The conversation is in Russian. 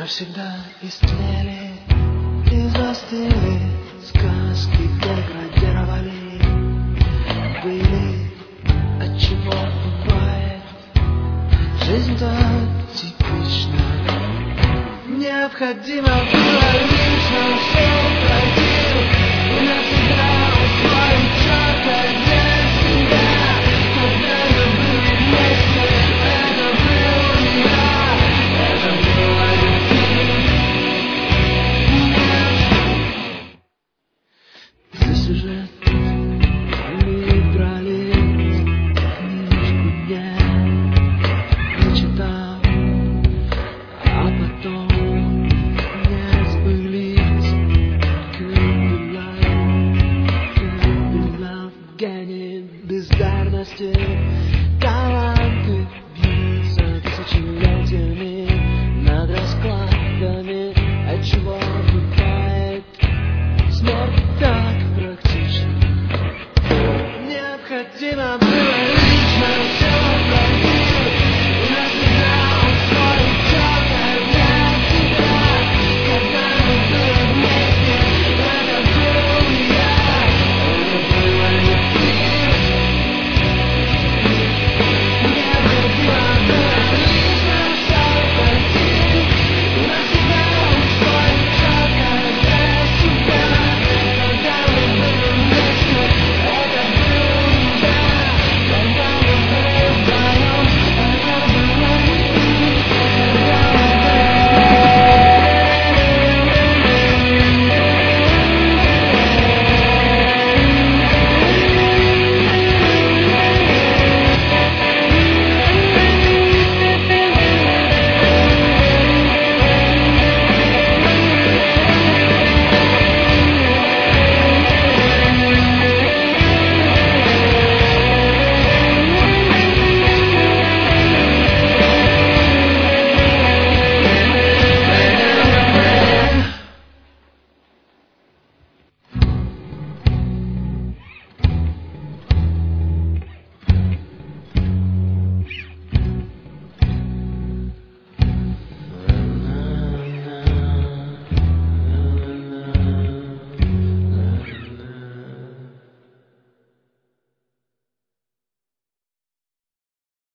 Навсегда истлели и застыли сказки, деградировали, были, отчего бывает жизнь так типична. Необходимо было лишь нам все пройти и навсегда устроить чертов для себя. Когда мы были вместе, это был я, это было за сюжет мы брали книжку дня, прочитал, а потом не сбылись. Could be love, гений бездарности, таланты бьются тысячелетиями над раскладами, отчего бывает смерть так практична. Необходимо было